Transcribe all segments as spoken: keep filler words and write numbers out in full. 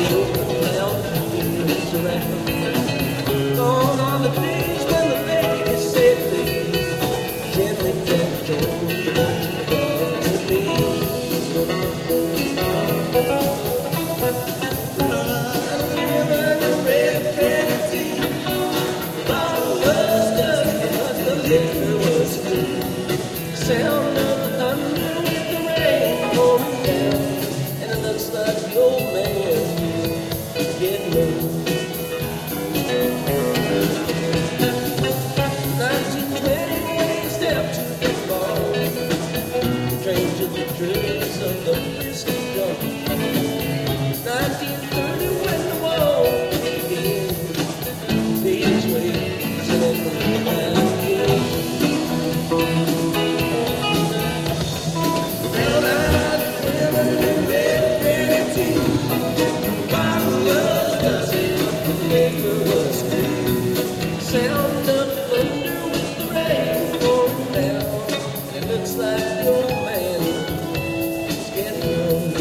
the open cloud fields around. Gone are the days when the lady said things gently kept on to me. Running the red fancy, bottle was dusty, but the liquor was good. Sound of the thunder with the rain pouring down, and it looks like the old man is getting old. nineteen twenty when he stepped to the bar, drank to the dregs of the whiskey jar. nineteen thirty when the war began, paid his ways and then went down again. Brown-eyed women in red vanity, the bottle was dusty, but the liquor was good. Sound of thunder with the rain pouring down, and it looks like the old man is getting old.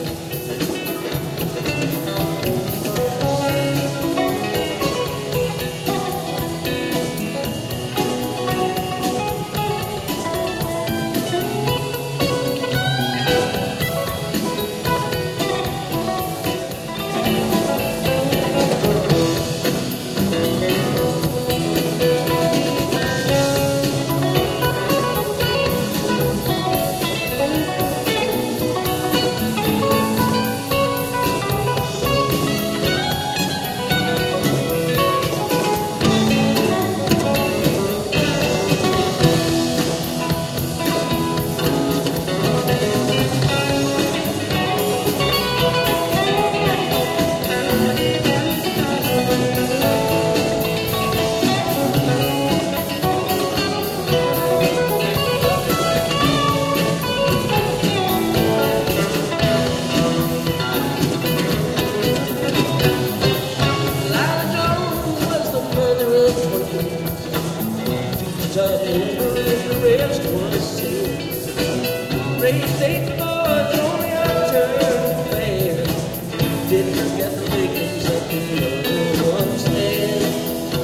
Raised eight boys, only I turned fair. Didn't forget the victims of the other one's dead.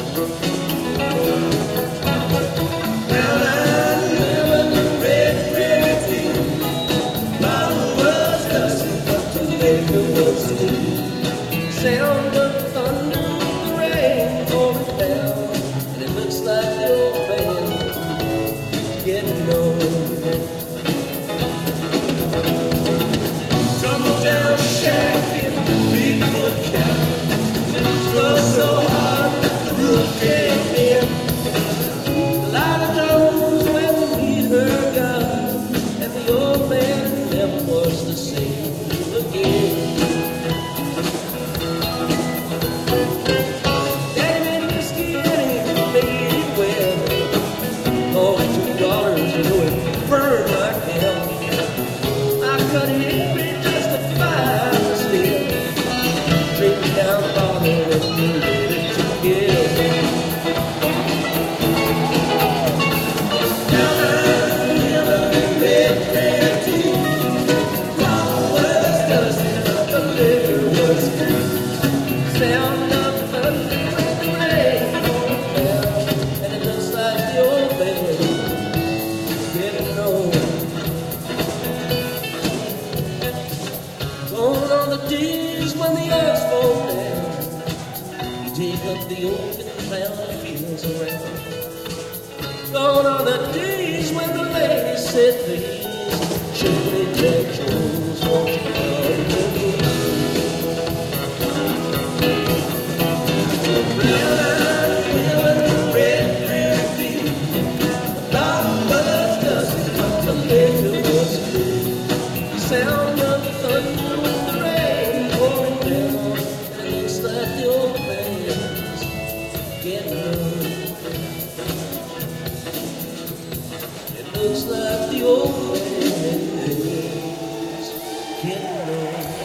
Brown-eyed women in red vanity, bottle was dusty, but the liquor was good. Sound of thunder with the rain pouring down, and it looks like the old man is getting old. Down shack in the Bigfoot cabin, it was so hot that the roof caved in. Lila Jones went to meet her God, and the old man never was the same again. Daddy made whiskey and he made it well. Only two dollars, you know it burned like hell. I cut it down the bottle and we did it together. Down in red vanity, bottle was dusty, but the liquor was good. Sound of thunder with the rain pouring down, and it looks like the old man is getting old. Gone are the days when the earth falls down, dig up the open cloud fields around. Gone are the days when the lady said things gently Jack Jones won't you come to me. Brown-eyed women in red vanity, the bottle was dusty, but the liquor was good. Sound of thunder with the rain pouring down, and it looks like the old man's getting old. It looks like the old man is getting old.